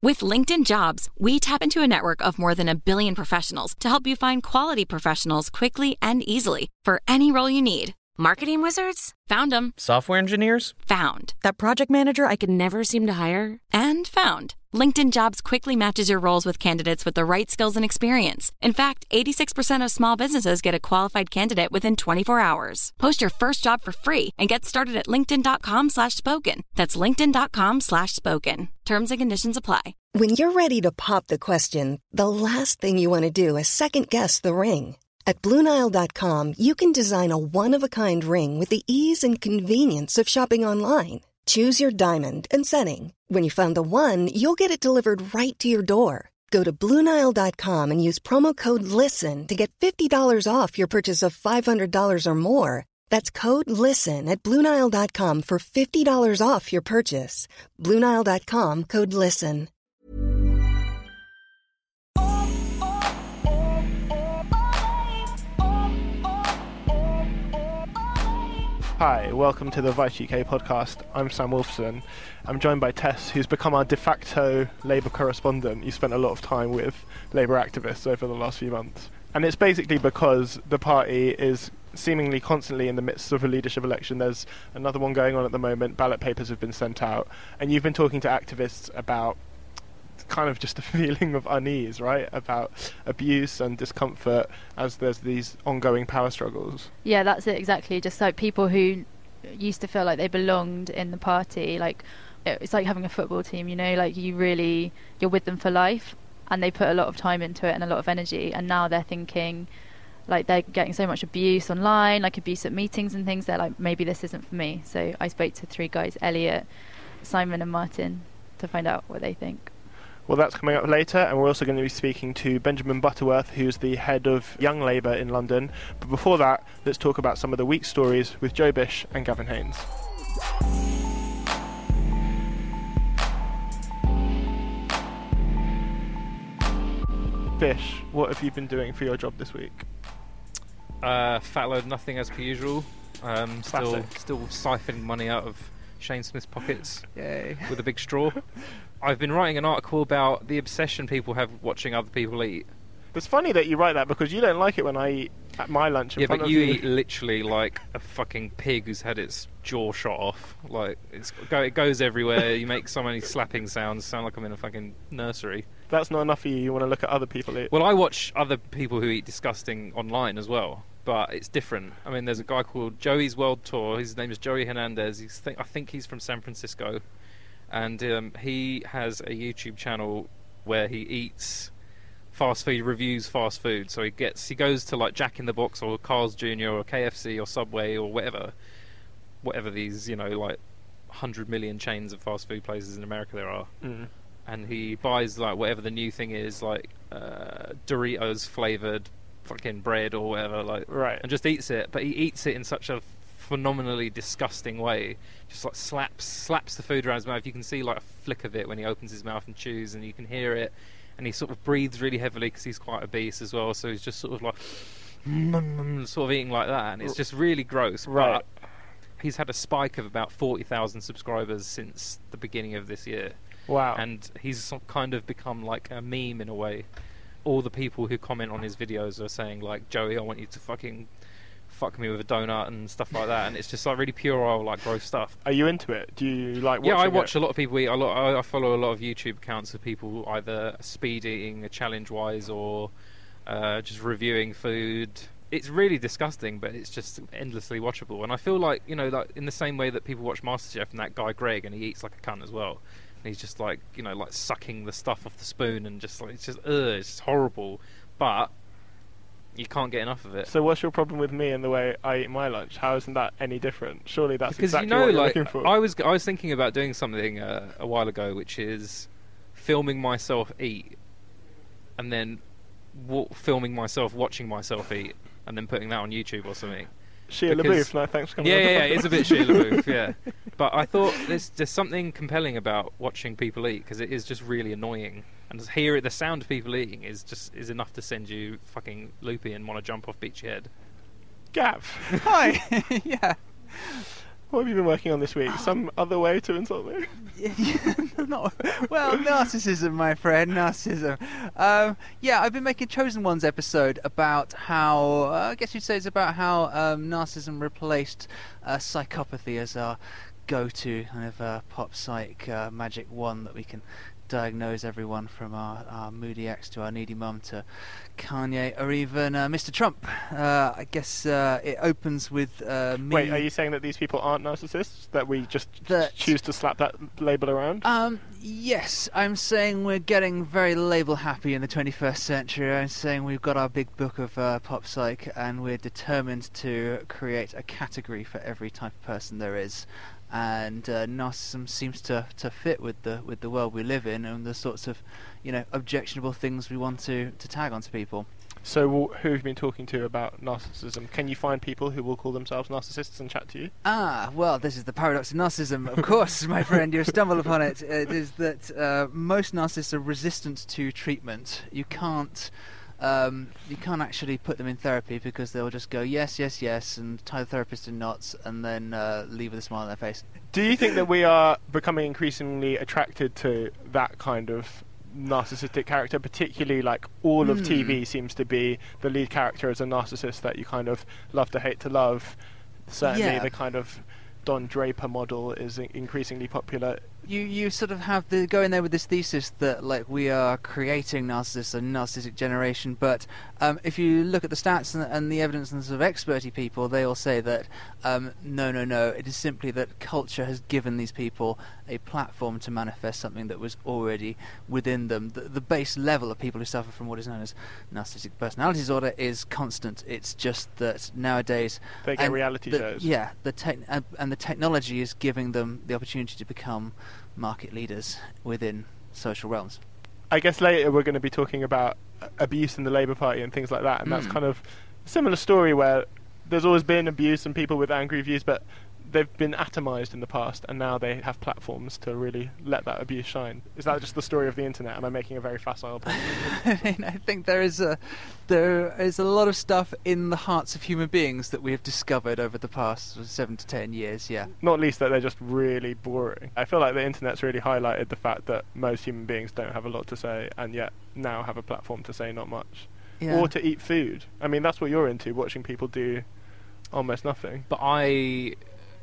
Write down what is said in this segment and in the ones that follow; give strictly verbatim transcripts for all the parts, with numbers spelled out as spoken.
With LinkedIn Jobs, we tap into a network of more than a billion professionals to help you find quality professionals quickly and easily for any role you need. Marketing wizards? Found them. Software engineers? Found. That project manager I could never seem to hire? And found. LinkedIn Jobs quickly matches your roles with candidates with the right skills and experience. In fact, eighty-six percent of small businesses get a qualified candidate within twenty-four hours. Post your first job for free and get started at linkedin.com slash spoken. That's linkedin.com slash spoken. Terms and conditions apply. When you're ready to pop the question, the last thing you want to do is second-guess the ring. At Blue Nile dot com, you can design a one-of-a-kind ring with the ease and convenience of shopping online. Choose your diamond and setting. When you find the one, you'll get it delivered right to your door. Go to Blue Nile dot com and use promo code LISTEN to get fifty dollars off your purchase of five hundred dollars or more. That's code LISTEN at Blue Nile dot com for fifty dollars off your purchase. Blue Nile dot com, code LISTEN. Hi, welcome to the Vice U K podcast. I'm Sam Wolfson. I'm joined by Tess, who's become our de facto Labour correspondent. You spent a lot of time with Labour activists over the last few months. And it's basically because the party is seemingly constantly in the midst of a leadership election. There's another one going on at the moment. Ballot papers have been sent out. And you've been talking to activists about kind of just a feeling of unease, right? About abuse and discomfort as there's these ongoing power struggles. Yeah, that's it, exactly. Just like people who used to feel like they belonged in the party, like it's like having a football team, you know, like you really, you're with them for life, and they put a lot of time into it and a lot of energy, and now they're thinking like they're getting so much abuse online, like abuse at meetings and things. They're like, maybe this isn't for me. So I spoke to three guys, Elliot, Simon and Martin, to find out what they think. Well, that's coming up later, and we're also going to be speaking to Benjamin Butterworth, who's the head of Young Labour in London. But before that, let's talk about some of the week's stories with Joe Bish and Gavin Haynes. Bish, what have you been doing for your job this week? Uh, fat load, nothing as per usual. Um, still, Classic. still siphoning money out of Shane Smith's pockets Yay. with a big straw. I've been writing an article about the obsession people have watching other people eat. It's funny that you write that because you don't like it when I eat at my lunch in Yeah, front but of you you. eat literally like a fucking pig who's had its jaw shot off. Like it's go, it goes everywhere. You make so many slapping sounds. Sound like I'm in a fucking nursery. That's not enough for you. You want to look at other people eat. Well, I watch other people who eat disgusting online as well, but it's different. I mean, there's a guy called Joey's World Tour. His name is Joey Hernandez. He's th- I think he's from San Francisco. And um, he has a YouTube channel where he eats fast food, reviews fast food. So he gets, he goes to like Jack in the Box or Carl's Junior or K F C or Subway or whatever, whatever these, you know, like one hundred million chains of fast food places in America there are. Mm. And he buys like whatever the new thing is, like uh, Doritos flavored fucking bread or whatever, like, Right. and just eats it. But he eats it in such a phenomenally disgusting way. Just like slaps slaps the food around his mouth. You can see like a flick of it when he opens his mouth and chews, and you can hear it. And he sort of breathes really heavily because he's quite obese as well. So he's just sort of like sort of eating like that, and it's just really gross. Right. But he's had a spike of about forty thousand subscribers since the beginning of this year. Wow. And he's sort of kind of become like a meme in a way. All the people who comment on his videos are saying like, Joey, I want you to fucking fuck me with a donut and stuff like that, and it's just like really puerile, like gross stuff. Are you into it? Do you like watching Yeah, I watch it? a lot of people eat. A lot. I, I follow a lot of YouTube accounts of people either speed eating, challenge-wise, or uh, just reviewing food. It's really disgusting, but it's just endlessly watchable. And I feel like, you know, like in the same way that people watch MasterChef and that guy Greg, and he eats like a cunt as well. And he's just like, you know, like sucking the stuff off the spoon, and just like it's just, ugh, it's just horrible. But you can't get enough of it. So what's your problem with me and the way I eat my lunch? How isn't that any different? Surely that's because exactly you know, what you're like looking for. I was, I was thinking about doing something uh, a while ago, which is filming myself eat, and then w- filming myself watching myself eat, and then putting that on YouTube or something. Shia Because- LaBeouf, no, thanks for coming Yeah, on. yeah, yeah, it's a bit Shia LaBeouf, yeah. But I thought there's there's something compelling about watching people eat, because it is just really annoying. And just hear it, the sound of people eating is just is enough to send you fucking loopy and want to jump off Beachy Head. Gav. Hi. Yeah. What have you been working on this week? Some other way to insult me? Not, well, narcissism, my friend, narcissism. Um, yeah, I've been making Chosen Ones episode about how, uh, I guess you'd say it's about how um, narcissism replaced uh, psychopathy as our go-to kind of uh, pop psych uh, magic wand that we can diagnose everyone from our, our moody ex to our needy mum to Kanye or even uh, Mister Trump. Uh, I guess uh, it opens with uh, me... Wait, are you saying that these people aren't narcissists? That we just that, choose to slap that label around? Um, yes, I'm saying we're getting very label happy in the twenty-first century. I'm saying we've got our big book of uh, pop psych and we're determined to create a category for every type of person there is. And uh, narcissism seems to, to fit with the with the world we live in and the sorts of, you know, objectionable things we want to, to tag onto people. So who have you been talking to about narcissism? Can you find people who will call themselves narcissists and chat to you? Ah, well, this is the paradox of narcissism. Of course, my friend, you stumble upon it. It is that uh, most narcissists are resistant to treatment. You can't... Um, you can't actually put them in therapy because they'll just go yes, yes, yes, and tie the therapist in knots, and then uh, leave with a smile on their face. Do you think that we are becoming increasingly attracted to that kind of narcissistic character, particularly like all of mm. T V seems to be the lead character as a narcissist that you kind of love to hate to love? Certainly yeah. the kind of Don Draper model is increasingly popular. You you sort of have the go in there with this thesis that like we are creating narcissists, a narcissistic generation, but um, if you look at the stats and, and the evidence and the sort of experty people, they all say that um, no, no, no, it is simply that culture has given these people a platform to manifest something that was already within them. The, the base level of people who suffer from what is known as narcissistic personality disorder is constant. It's just that nowadays they get reality the, shows. Yeah, the te- and, and the technology is giving them the opportunity to become market leaders within social realms. I guess later we're going to be talking about abuse in the Labour Party and things like that, and mm. that's kind of a similar story where there's always been abuse and people with angry views, but they've been atomised in the past, and now they have platforms to really let that abuse shine. Is that just the story of the internet? Am I making a very facile point? I mean, I think there is a there is a lot of stuff in the hearts of human beings that we have discovered over the past seven to ten years. Yeah. Not least that they're just really boring. I feel like the internet's really highlighted the fact that most human beings don't have a lot to say, and yet now have a platform to say not much, yeah. or to eat food. I mean, that's what you're into, watching people do almost nothing. But I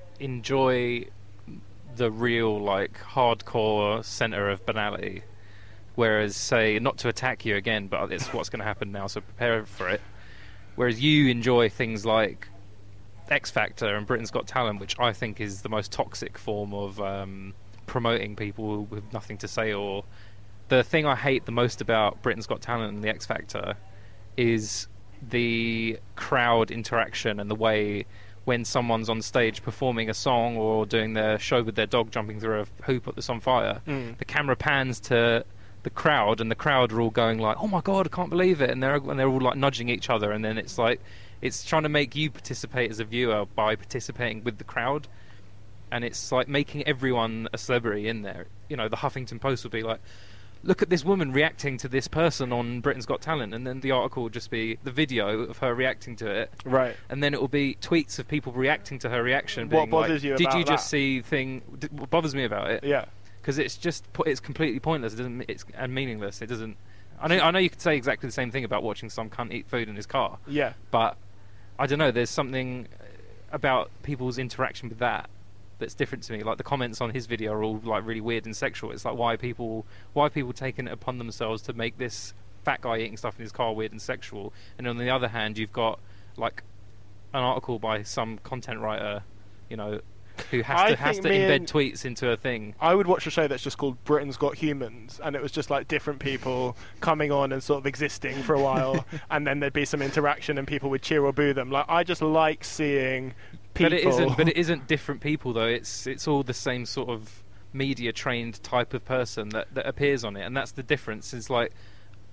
enjoy the real, like, hardcore centre of banality, whereas, say, not to attack you again, but it's what's going to happen now, so prepare for it, whereas you enjoy things like X Factor and Britain's Got Talent, which I think is the most toxic form of um, promoting people with nothing to say. Or the thing I hate the most about Britain's Got Talent and the X Factor is the crowd interaction and the way when someone's on stage performing a song or doing their show with their dog jumping through a hoop that's on fire, mm. the camera pans to the crowd, and the crowd are all going like, "Oh my god, I can't believe it!" and they're and they're all like nudging each other, and then it's like it's trying to make you participate as a viewer by participating with the crowd, and it's like making everyone a celebrity in there. You know, the Huffington Post would be like, look at this woman reacting to this person on Britain's Got Talent, and then the article will just be the video of her reacting to it, right? And then it will be tweets of people reacting to her reaction. What being bothers like, you Did about you just that? see thing? Did, what bothers me about it? Yeah, because it's just it's completely pointless. It doesn't. It's and meaningless. It doesn't. I know. I know you could say exactly the same thing about watching some cunt eat food in his car. Yeah, but I don't know. There's something about people's interaction with that that's different to me. Like the comments on his video are all like really weird and sexual. It's like why people why are people taking it upon themselves to make this fat guy eating stuff in his car weird and sexual, and on the other hand you've got like an article by some content writer, you know, who has I to has to embed tweets into a thing. I would watch a show that's just called Britain's Got Humans, and it was just like different people coming on and sort of existing for a while, and then there'd be some interaction and people would cheer or boo them. Like I just like seeing people. But it isn't. But it isn't different people though. It's it's all the same sort of media trained type of person that, that appears on it, and that's the difference. Is like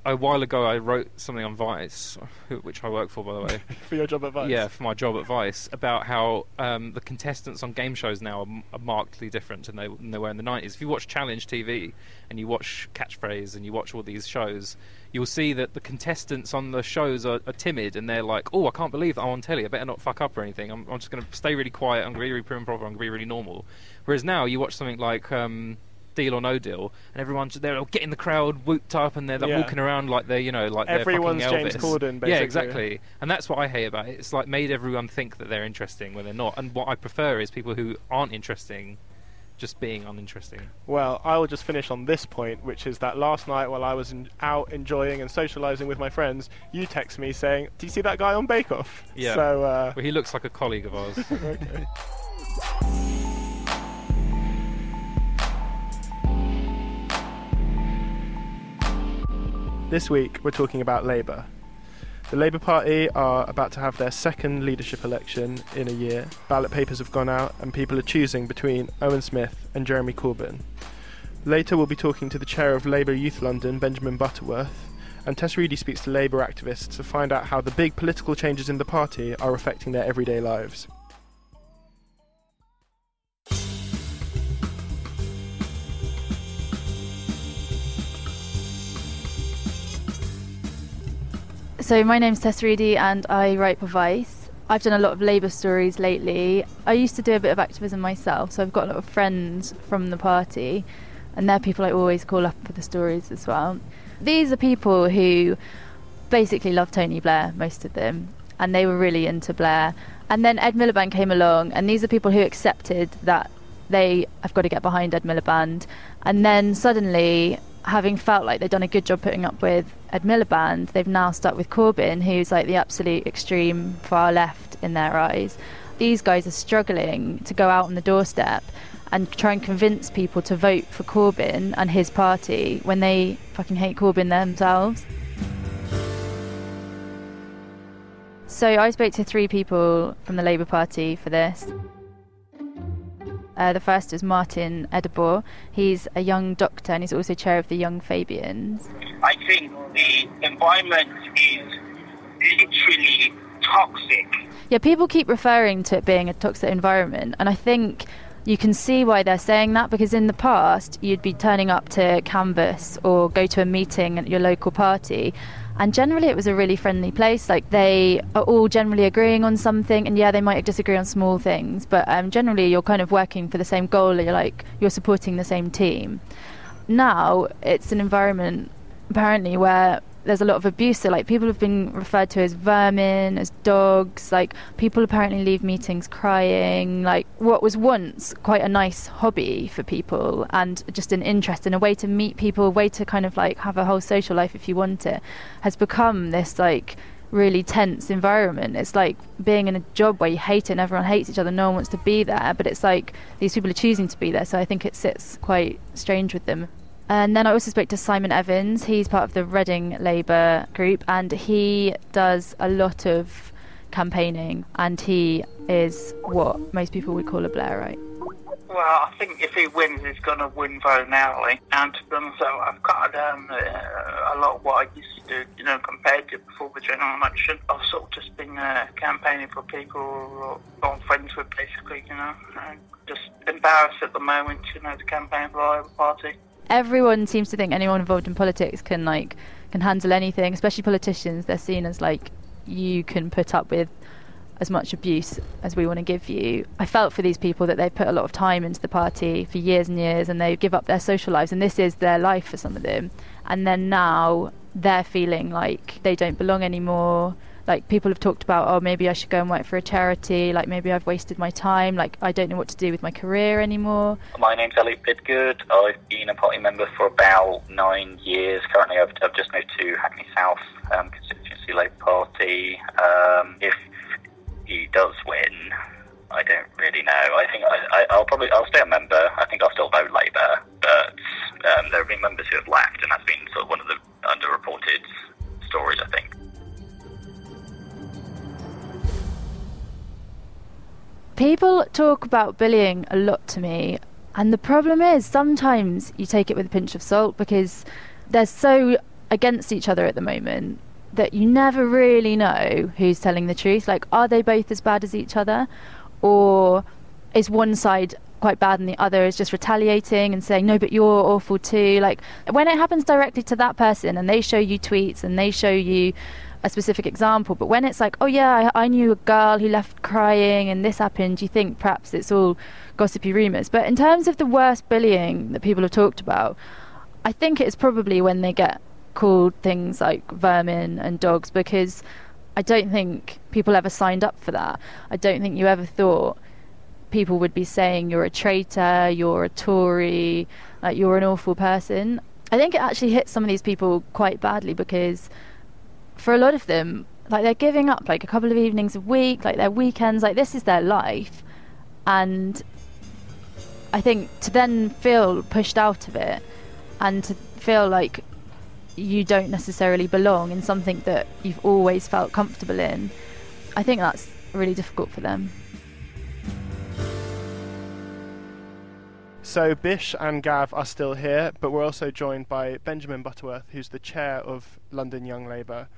a while ago I wrote something on Vice, which I work for, by the way. For your job at Vice? Yeah, for my job at Vice, about how um, the contestants on game shows now are, are markedly different than they, than they were in the nineties. If you watch Challenge T V and you watch Catchphrase and you watch all these shows, you'll see that the contestants on the shows are, are timid, and they're like, oh, I can't believe that I'm on telly, I better not fuck up or anything. I'm, I'm just going to stay really quiet, I'm going to be really prim and proper, I'm going to be really normal. Whereas now you watch something like Um, Deal or No Deal, and everyone's they're all getting the crowd whooped up, and they're, they're yeah. walking around like they're, you know, like everyone's they're fucking James Elvis. Corden, basically. Yeah, exactly. And that's what I hate about it. It's like made everyone think that they're interesting when they're not. And what I prefer is people who aren't interesting just being uninteresting. Well, I will just finish on this point, which is that last night while I was in, out enjoying and socialising with my friends, you text me saying, do you see that guy on Bake Off? Yeah. So, uh, well, he looks like a colleague of ours. Okay. This week we're talking about Labour. The Labour Party are about to have their second leadership election in a year. Ballot papers have gone out and people are choosing between Owen Smith and Jeremy Corbyn. Later we'll be talking to the chair of Labour Youth London, Benjamin Butterworth, and Tess Reedy speaks to Labour activists to find out how the big political changes in the party are affecting their everyday lives. So my name's Tess Reedy and I write for Vice. I've done a lot of Labour stories lately. I used to do a bit of activism myself, so I've got a lot of friends from the party, and they're people I always call up for the stories as well. These are people who basically love Tony Blair, most of them, and they were really into Blair. And then Ed Miliband came along, and these are people who accepted that they have got to get behind Ed Miliband. And then suddenly, having felt like they'd done a good job putting up with Ed Miliband, they've now stuck with Corbyn, who's like the absolute extreme far left in their eyes. These guys are struggling to go out on the doorstep and try and convince people to vote for Corbyn and his party when they fucking hate Corbyn themselves. So I spoke to three people from the Labour Party for this. Uh, the first is Martin Edebor. He's a young doctor and he's also chair of the Young Fabians. I think the environment is literally toxic. Yeah, people keep referring to it being a toxic environment, and I think you can see why they're saying that, because in the past you'd be turning up to canvass or go to a meeting at your local party, and generally it was a really friendly place. Like, they are all generally agreeing on something, and yeah, they might disagree on small things, but um, generally you're kind of working for the same goal. You're like, you're supporting the same team. Now it's an environment apparently where there's a lot of abuse. So like, people have been referred to as vermin, as dogs. Like, people apparently leave meetings crying. Like, what was once quite a nice hobby for people and just an interest and a way to meet people, a way to kind of like have a whole social life if you want it, has become this like really tense environment. It's like being in a job where you hate it and everyone hates each other, no one wants to be there, but it's like these people are choosing to be there, so I think it sits quite strange with them. And then I also spoke to Simon Evans. He's part of the Reading Labour group, and he does a lot of campaigning, and he is what most people would call a Blairite. Well, I think if he wins, he's going to win very narrowly. And to be honest, so I've cut down uh, a lot of what I used to do, you know, compared to before the general election. I've sort of just been uh, campaigning for people who I'm friends with, basically, you know. I'm just embarrassed at the moment, you know, to campaign for the Labour Party. Everyone seems to think anyone involved in politics can like can handle anything, especially politicians. They're seen as like, you can put up with as much abuse as we want to give you. I felt for these people that they put a lot of time into the party for years and years, and they give up their social lives, and this is their life for some of them. And then now they're feeling like they don't belong anymore. Like, people have talked about, oh, maybe I should go and work for a charity, like maybe I've wasted my time, like I don't know what to do with my career anymore. My name's Elliot Bidgood. I've been a party member for about nine years. Currently I've, I've just moved to Hackney South um, constituency Labour Party. Um, if he does win, I don't really know. I think I, I, I'll probably I'll stay a member. I think I'll still vote Labour, but um, there have been members who have left, and that's been sort of one of the underreported stories, I think. People talk about bullying a lot to me, and the problem is sometimes you take it with a pinch of salt, because there's so, I against each other at the moment that you never really know who's telling the truth. Like, are they both as bad as each other, or is one side quite bad and the other is just retaliating and saying, no, but you're awful too? Like, when it happens directly to that person and they show you tweets and they show you a specific example, but when it's like, oh yeah, I, I knew a girl who left crying and this happened, you think perhaps it's all gossipy rumours. But in terms of the worst bullying that people have talked about, I think it's probably when they get called things like vermin and dogs, because I don't think people ever signed up for that. I don't think you ever thought people would be saying you're a traitor, you're a Tory, like you're an awful person. I think it actually hits some of these people quite badly, because for a lot of them, like, they're giving up like a couple of evenings a week, like their weekends, like this is their life. And I think to then feel pushed out of it and to feel like you don't necessarily belong in something that you've always felt comfortable in, I think that's really difficult for them. So Bish and Gav are still here, but we're also joined by Benjamin Butterworth, who's the chair of London Young Labour.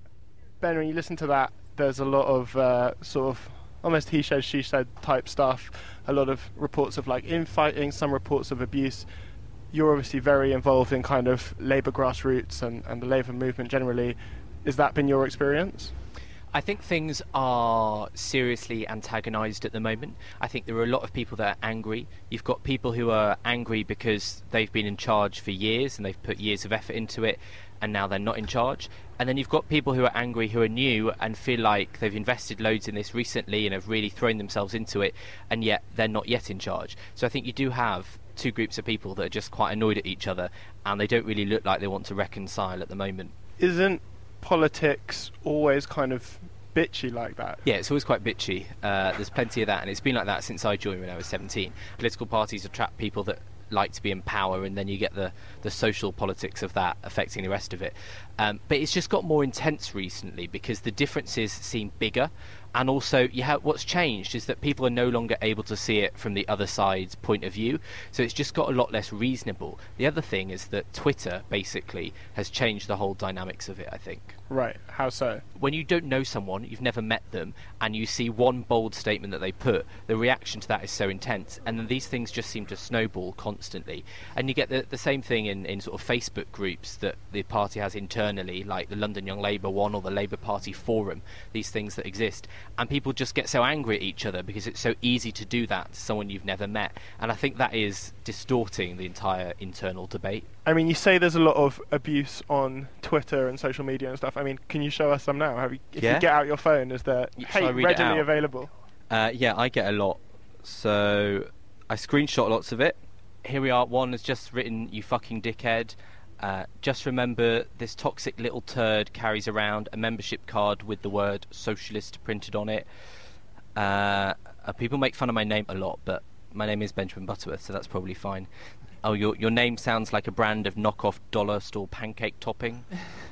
Ben, when you listen to that, there's a lot of uh, sort of almost he said, she said type stuff, a lot of reports of like infighting, some reports of abuse. You're obviously very involved in kind of Labour grassroots and, and the Labour movement generally. Has that been your experience? I think things are seriously antagonised at the moment. I think there are a lot of people that are angry. You've got people who are angry because they've been in charge for years and they've put years of effort into it, and now they're not in charge. And then you've got people who are angry who are new and feel like they've invested loads in this recently and have really thrown themselves into it, and yet they're not yet in charge. So I think you do have two groups of people that are just quite annoyed at each other, and they don't really look like they want to reconcile at the moment. Isn't politics always kind of bitchy like that? Yeah, it's always quite bitchy. Uh, there's plenty of that, and it's been like that since I joined when I was seventeen. Political parties attract people that like to be in power, and then you get the, the social politics of that affecting the rest of it. Um, but it's just got more intense recently because the differences seem bigger. And also, you have, what's changed is that people are no longer able to see it from the other side's point of view. So it's just got a lot less reasonable. The other thing is that Twitter, basically, has changed the whole dynamics of it, I think. Right. How so? When you don't know someone, you've never met them, and you see one bold statement that they put, the reaction to that is so intense. And then these things just seem to snowball constantly. And you get the, the same thing in, in sort of Facebook groups that the party has internally, like the London Young Labour one or the Labour Party Forum, these things that exist. And people just get so angry at each other because it's so easy to do that to someone you've never met. And I think that is distorting the entire internal debate. I mean, you say there's a lot of abuse on Twitter and social media and stuff. I mean, can you show us some now? Have you, if yeah. you get out your phone, is there hate readily available? Uh, yeah, I get a lot. So I screenshot lots of it. Here we are. One has just written, "You fucking dickhead. Uh, just remember, this toxic little turd carries around a membership card with the word socialist printed on it." Uh, uh, people make fun of my name a lot, but my name is Benjamin Butterworth, so that's probably fine. Oh, your your name sounds like a brand of knockoff dollar store pancake topping.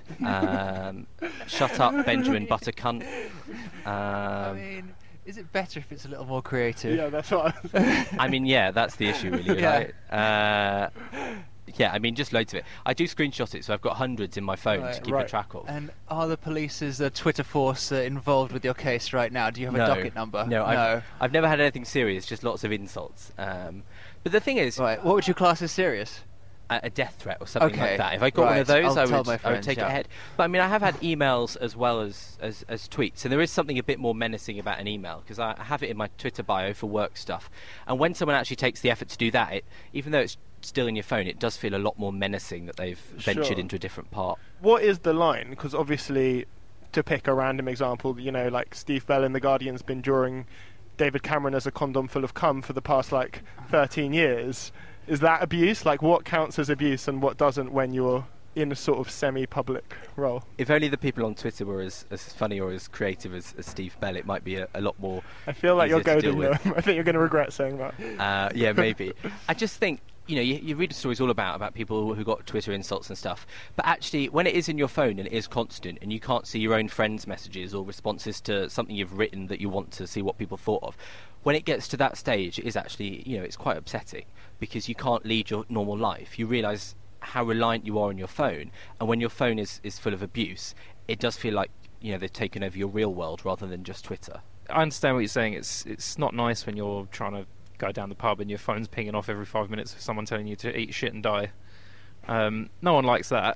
Um, shut up, Benjamin Buttercunt. Um, I mean, is it better if it's a little more creative? Yeah, that's what I was I mean, yeah, that's the issue, really, yeah. right? Uh, yeah, I mean, just loads of it. I do screenshot it, so I've got hundreds in my phone right, to keep right. a track of. And are the police's uh, Twitter force uh, involved with your case right now? Do you have no, a docket number? No, no. I've, I've never had anything serious, just lots of insults. Um, but the thing is... Right, what would you class as serious? A, a death threat or something okay. like that. If I got right. one of those, I'll I tell would, my friends, I would take yeah. it ahead. But I mean, I have had emails as well as, as, as tweets, and there is something a bit more menacing about an email, because I have it in my Twitter bio for work stuff. And when someone actually takes the effort to do that, it, even though it's still in your phone, it does feel a lot more menacing that they've ventured Sure. into a different part. What is the line? Because obviously, to pick a random example, you know, like Steve Bell in The Guardian's been drawing David Cameron as a condom full of cum for the past, like, thirteen years. Is that abuse? Like, what counts as abuse and what doesn't when you're in a sort of semi-public role? If only the people on Twitter were as, as funny or as creative as, as Steve Bell, it might be a, a lot more I feel like you're easier to deal goading with. them. I think you're going to regret saying that. Uh, yeah, maybe. I just think, you know, you, you read the stories all about about people who got Twitter insults and stuff, but actually, when it is in your phone and it is constant, and you can't see your own friends' messages or responses to something you've written that you want to see what people thought of, when it gets to that stage, it is actually, you know, it's quite upsetting because you can't lead your normal life. You realise how reliant you are on your phone, and when your phone is, is full of abuse, it does feel like, you know, they've taken over your real world rather than just Twitter. I understand what you're saying. It's it's not nice when you're trying to go down the pub and your phone's pinging off every five minutes with someone telling you to eat shit and die. Um, no one likes that.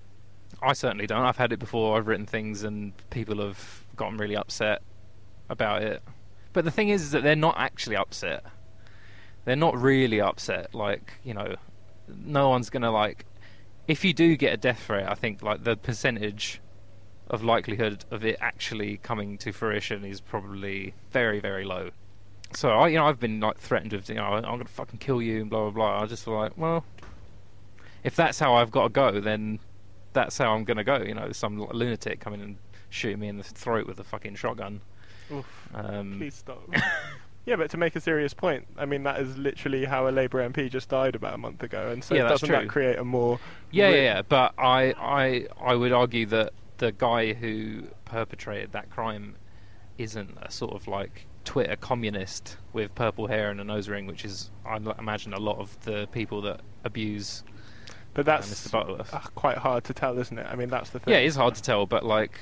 I certainly don't. I've had it before. I've written things and people have gotten really upset about it. But the thing is, is that they're not actually upset. They're not really upset. Like, you know, no one's going to, like... If you do get a death threat, I think, like, the percentage of likelihood of it actually coming to fruition is probably very, very low. So, I, you know, I've been, like, threatened with, you know, I'm going to fucking kill you and blah, blah, blah. I just feel like, well, if that's how I've got to go, then that's how I'm going to go. You know, some lunatic coming and shooting me in the throat with a fucking shotgun. Oof, um, please stop. Yeah, but to make a serious point, I mean, that is literally how a Labour M P just died about a month ago, and so yeah, doesn't true. that create a more... Yeah, yeah, yeah, but I, I, I would argue that the guy who perpetrated that crime isn't a sort of, like, Twitter communist with purple hair and a nose ring, which is, I imagine, a lot of the people that abuse... But that's uh, Mister Butterworth. Uh, quite hard to tell, isn't it? I mean, that's the thing. Yeah, it is hard to tell, but, like...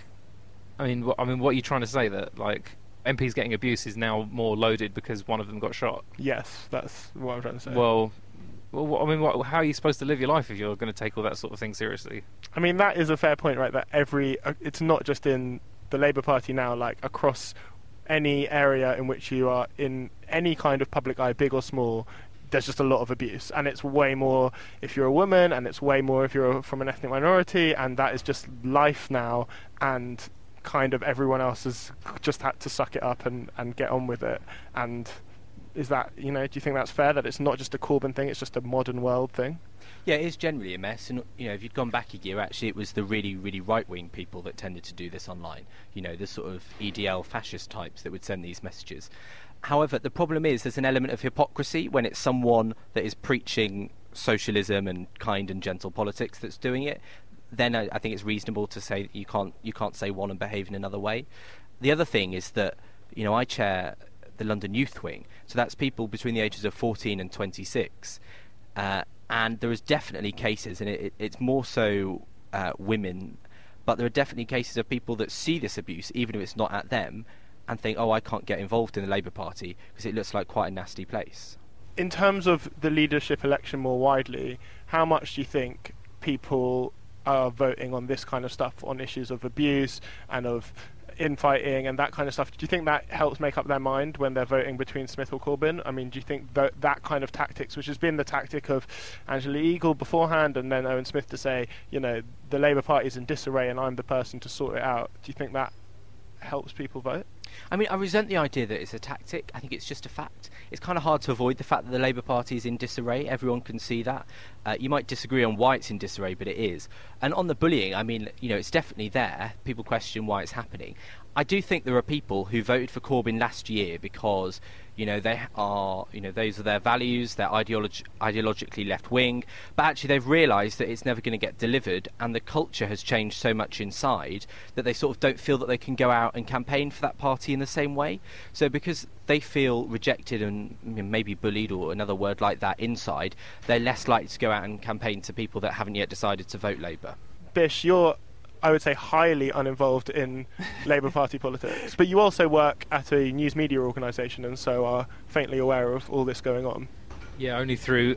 I mean, wh- I mean, what are you trying to say? That, like... M Ps getting abuse is now more loaded because one of them got shot. Yes, that's what I'm trying to say. Well, well what, I mean, what, how are you supposed to live your life if you're going to take all that sort of thing seriously? I mean, that is a fair point, right? That every uh, it's not just in the Labour Party now, like across any area in which you are in any kind of public eye, big or small, there's just a lot of abuse, and it's way more if you're a woman, and it's way more if you're from an ethnic minority, and that is just life now, and kind of everyone else has just had to suck it up and, and get on with it. And is that, you know, do you think that's fair, that it's not just a Corbyn thing, it's just a modern world thing? Yeah, it is generally a mess, and, you know, if you'd gone back a year, actually it was the really, really right-wing people that tended to do this online. You know, the sort of E D L fascist types that would send these messages. However, the problem is there's an element of hypocrisy when it's someone that is preaching socialism and kind and gentle politics that's doing it. Then I, I think it's reasonable to say that you can't you can't say one and behave in another way. The other thing is that, you know, I chair the London Youth Wing, so that's people between the ages of fourteen and twenty-six, uh, and there is definitely cases, and it, it, it's more so uh, women, but there are definitely cases of people that see this abuse, even if it's not at them, and think, oh, I can't get involved in the Labour Party because it looks like quite a nasty place. In terms of the leadership election more widely, how much do you think people are voting on this kind of stuff, on issues of abuse and of infighting and that kind of stuff? Do you think that helps make up their mind when they're voting between Smith or Corbyn? I mean, do you think that that kind of tactics, which has been the tactic of Angela Eagle beforehand and then Owen Smith to say, you know, the Labour Party is in disarray and I'm the person to sort it out, do you think that helps people vote? I mean, I resent the idea that it's a tactic. I think it's just a fact. It's kind of hard to avoid the fact that the Labour Party is in disarray. Everyone can see that. Uh, you might disagree on why it's in disarray, but it is. And on the bullying, I mean, you know, it's definitely there. People question why it's happening. I do think there are people who voted for Corbyn last year because, you know, they are, you know, those are their values, they're ideolog- ideologically left-wing, but actually they've realised that it's never going to get delivered, and the culture has changed so much inside that they sort of don't feel that they can go out and campaign for that party in the same way. So because they feel rejected and, you know, maybe bullied or another word like that inside, they're less likely to go out and campaign to people that haven't yet decided to vote Labour. Bish, you're, I would say, highly uninvolved in Labour Party politics, but you also work at a news media organisation and so are faintly aware of all this going on. Yeah, only through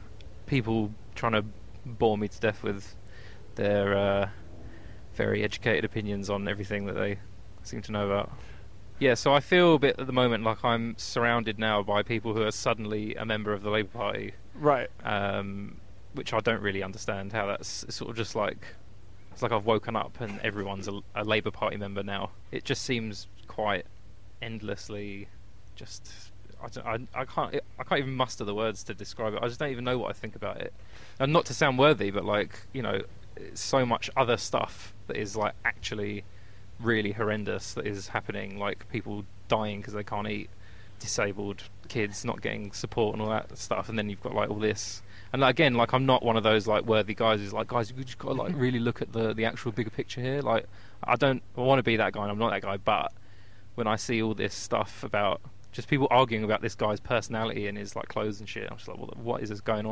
people trying to bore me to death with their uh, very educated opinions on everything that they seem to know about. Yeah, so I feel a bit at the moment like I'm surrounded now by people who are suddenly a member of the Labour Party. Right. Um, which I don't really understand how that's it's sort of just like... It's like I've woken up and everyone's a, a Labour Party member now. It just seems quite endlessly just... I, don't, I, I can't I can't even muster the words to describe it. I just don't even know what I think about it. And not to sound worthy, but like, you know, it's so much other stuff that is like actually really horrendous that is happening, like people dying because they can't eat, disabled kids not getting support and all that stuff, and then you've got like all this. And like, again, like I'm not one of those like worthy guys who's like, guys, you just got to like really look at the the actual bigger picture here. Like, I don't I want to be that guy, and I'm not that guy. But when I see all this stuff about just people arguing about this guy's personality and his like clothes and shit, I'm just like, what, what is this going on?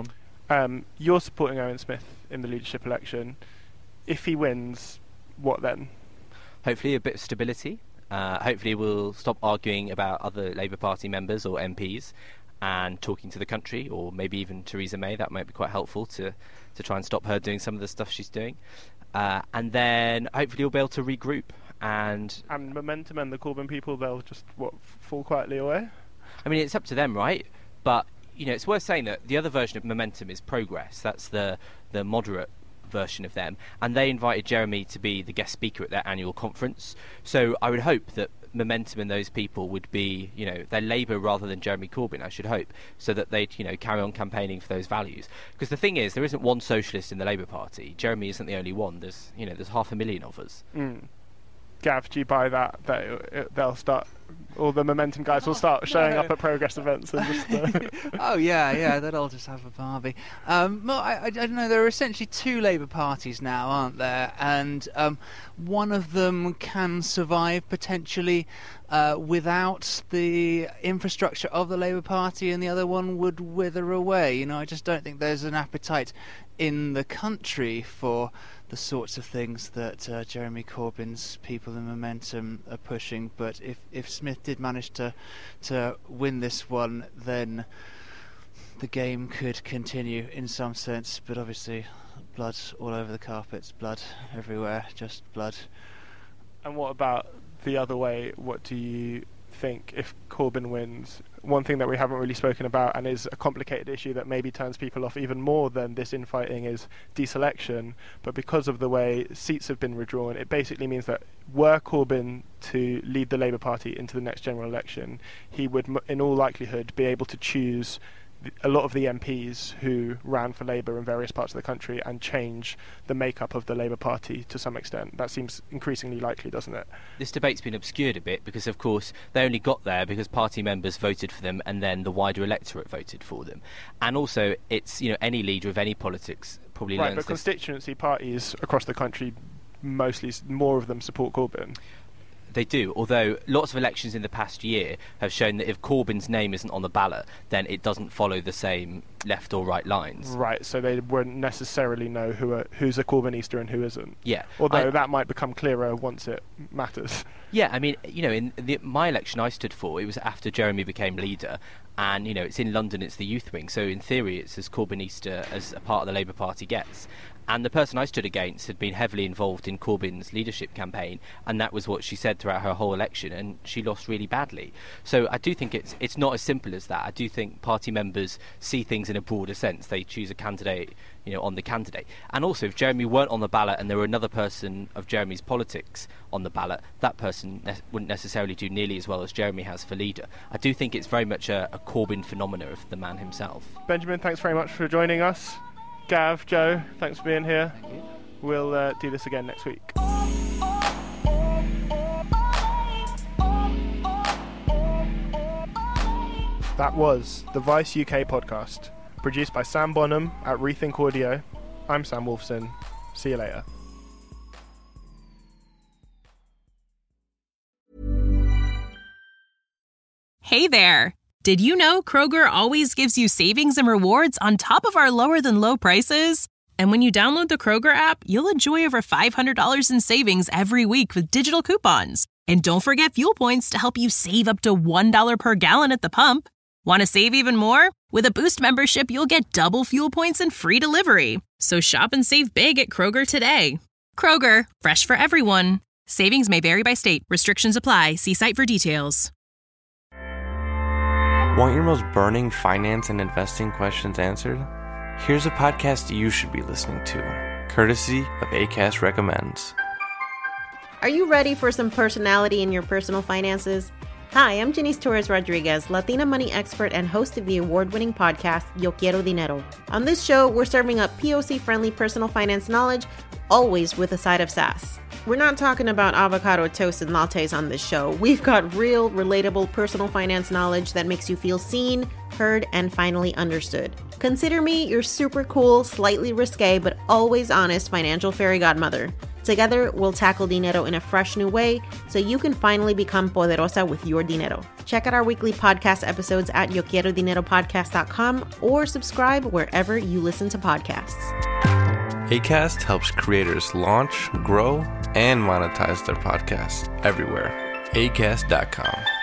Um, you're supporting Owen Smith in the leadership election. If he wins, what then? Hopefully a bit of stability. Uh, hopefully we'll stop arguing about other Labour Party members or M Ps and talking to the country, or maybe even Theresa May. That might be quite helpful to, to try and stop her doing some of the stuff she's doing. Uh, and then hopefully we'll be able to regroup. And and Momentum and the Corbyn people, they'll just, what, fall quietly away? I mean, it's up to them, right? But, you know, it's worth saying that the other version of Momentum is Progress. That's the, the moderate version of them. And they invited Jeremy to be the guest speaker at their annual conference. So I would hope that Momentum and those people would be, you know, they're Labour rather than Jeremy Corbyn, I should hope, so that they'd, you know, carry on campaigning for those values. Because the thing is, there isn't one socialist in the Labour Party. Jeremy isn't the only one. There's, you know, there's half a million of us. Mm. Gav, do you buy that? That it, it, they'll start, all the Momentum guys will start showing no. up at Progress events and just. Uh... oh yeah, yeah, they'll all just have a barbie. Um, well, I, I, I don't know. There are essentially two Labour parties now, aren't there? And um, one of them can survive potentially uh, without the infrastructure of the Labour Party, and the other one would wither away. You know, I just don't think there's an appetite in the country for the sorts of things that uh, Jeremy Corbyn's people in Momentum are pushing. But if, if Smith did manage to to win this one, then the game could continue in some sense. But obviously, blood all over the carpets, blood everywhere, just blood. And what about the other way? What do you think if Corbyn wins? One thing that we haven't really spoken about, and is a complicated issue that maybe turns people off even more than this infighting, is deselection. But because of the way seats have been redrawn, it basically means that were Corbyn to lead the Labour Party into the next general election, he would in all likelihood be able to choose a lot of the M Ps who ran for Labour in various parts of the country and change the makeup of the Labour Party to some extent. That seems increasingly likely, doesn't it? This debate's been obscured a bit because, of course, they only got there because party members voted for them and then the wider electorate voted for them. And also, it's, you know, any leader of any politics probably right, learns but this. Constituency parties across the country, mostly, more of them support Corbyn. They do, although lots of elections in the past year have shown that if Corbyn's name isn't on the ballot, then it doesn't follow the same left or right lines. Right, so they wouldn't necessarily know who are, who's a Corbynista and who isn't. Yeah. Although I, that might become clearer once it matters. Yeah, I mean, you know, in the, my election I stood for, it was after Jeremy became leader, and, you know, it's in London, it's the youth wing, so in theory it's as Corbynista as a part of the Labour Party gets. And the person I stood against had been heavily involved in Corbyn's leadership campaign, and that was what she said throughout her whole election, and she lost really badly. So I do think it's it's not as simple as that. I do think party members see things in a broader sense. They choose a candidate, you know, on the candidate. And also, if Jeremy weren't on the ballot and there were another person of Jeremy's politics on the ballot, that person ne- wouldn't necessarily do nearly as well as Jeremy has for leader. I do think it's very much a, a Corbyn phenomena of the man himself. Benjamin, thanks very much for joining us. Gav, Joe, thanks for being here. Thank you. We'll uh, do this again next week. That was the Vice U K podcast, produced by Sam Bonham at Rethink Audio. I'm Sam Wolfson. See you later. Hey there! Did you know Kroger always gives you savings and rewards on top of our lower than low prices? And when you download the Kroger app, you'll enjoy over five hundred dollars in savings every week with digital coupons. And don't forget fuel points to help you save up to one dollar per gallon at the pump. Want to save even more? With a Boost membership, you'll get double fuel points and free delivery. So shop and save big at Kroger today. Kroger, fresh for everyone. Savings may vary by state. Restrictions apply. See site for details. Want your most burning finance and investing questions answered? Here's a podcast you should be listening to, courtesy of Acast Recommends. Are you ready for some personality in your personal finances? Hi, I'm Janice Torres Rodriguez, Latina money expert and host of the award-winning podcast Yo Quiero Dinero. On this show, we're serving up P O C-friendly personal finance knowledge, always with a side of sass. We're not talking about avocado toast and lattes on this show. We've got real, relatable personal finance knowledge that makes you feel seen, heard, and finally understood. Consider me your super cool, slightly risque, but always honest financial fairy godmother. Together, we'll tackle dinero in a fresh new way so you can finally become poderosa with your dinero. Check out our weekly podcast episodes at yo quiero dinero podcast dot com or subscribe wherever you listen to podcasts. Acast helps creators launch, grow, and monetize their podcasts everywhere. acast dot com.